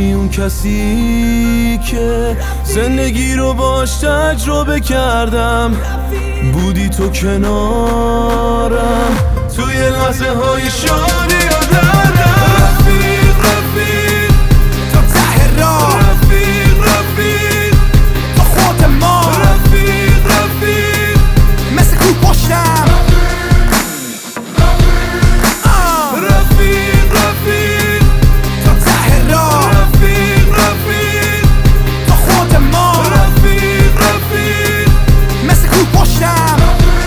بودی اون کسی که زندگی رو باش تجربه کردم، بودی تو کنارم توی لحظه های شادی و دردم. رفیق رفیق تا ته راه، رفیق رفیق تا خود ما، رفیق رفیق مثل کوه پشتم. رفیق رفیق تا ته راه، رفیق رفیق تا خود ما، رفیق رفیق مثل کوه پشتم.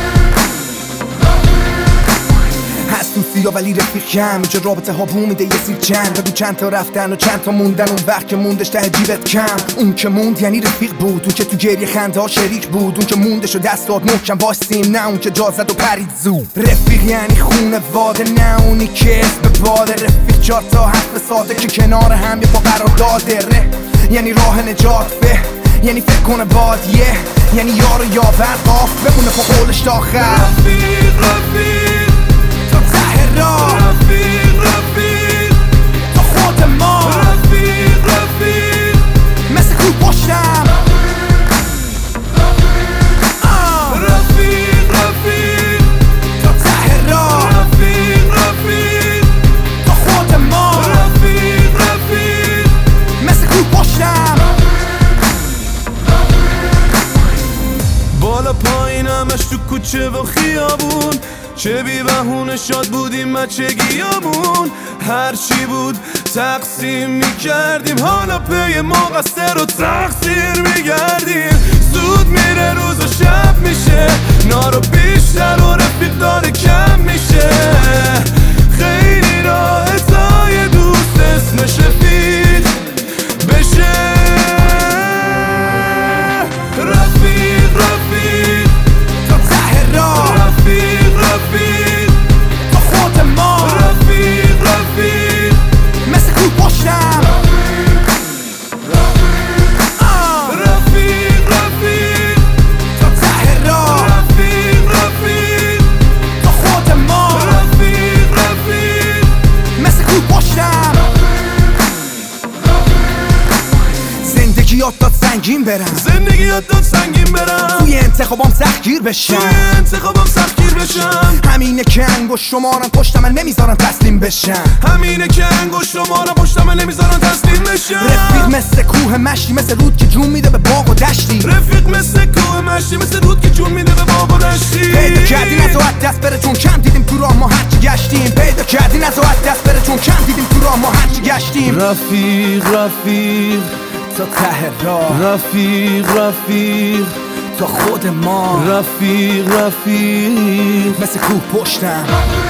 هست تو سیا ولی رفیق کم، اینجا رابطه ها بو میده یه سیر چند. بگو چند تا رفتن و چند تا موندن، اون وقت که موندش ته جیبت کم. اون که موند یعنی رفیق بود، اون که تو گریه خنده ها شریک بود، اون که موندش و دست داد محکم واسیم، نه اون که جا زد و پرید زود. رفیق یعنی خونه واده، نه اونی که اسم به باده. رفیق 4 تا حرف ساده که کنار هم یه پا قرار داده. یعنی راه نجات یعنی فکر کنه بادیه، یعنی یار و یاور قاف بمونه پا قولش تا آخر. رفیق رفیق تا ته راه، رفیق رفیق تا خود ما، رفیق رفیق مثل کوه پشتم. رفیق رفیق تا ته راه، رفیق رفیق تا خود ما، رفیق رفیق مثل کوه پشتم. بالا پایینمش تو کوچه و خیابون، چه بی بهونه شاد بودیم بچگیامون. هر چی بود تقسیم میکردیم، حالا پی ما قصه رو تقصیر میگردیم. زود میره روز و شب میشه، نارو بیشتر و رفیق داره کم میشه. خیلی راحت تا یه دوست اسمش رفیق بشه. رفیق رفیق تا ته راه، رفیق رفیق تا خود ما، رفیق رفیق مثل کوه پشتم. رفیق رفیق تا ته راه، رفیق رفیق تا خود ما، رفیق رفیق مثل کوه پشتم. زندگی یاد داد سنگین برم، زندگی یاد داد سنگین برم، توی انتخابام سختگیر بشم. توی انتخابم سختگیر بشم. همینه که انگوش شمارم پشت من نمیذارن تسلیم بشم. همینه که انگشت شمارم پشت من نمیذارن تسلیم بشم. رفیق مثل کوه مشتی، مثل رود که جون میده به باغ و دشتی. رفیق مثل کوه مشتی، مثل رود که جون میده به باغ و دشتی. پیدا کردی نزاعت دست بره چون کم دیدیم تو راه ما هرچی گشتیم. پیدا کردی نزاعت دست بره چون کم دیدیم تو راه ما هرچی گشتیم. رفیق رفیق تا ته راه، رفیق رفیق تا خود ما، رفیق رفیق مثل کوه پشتم.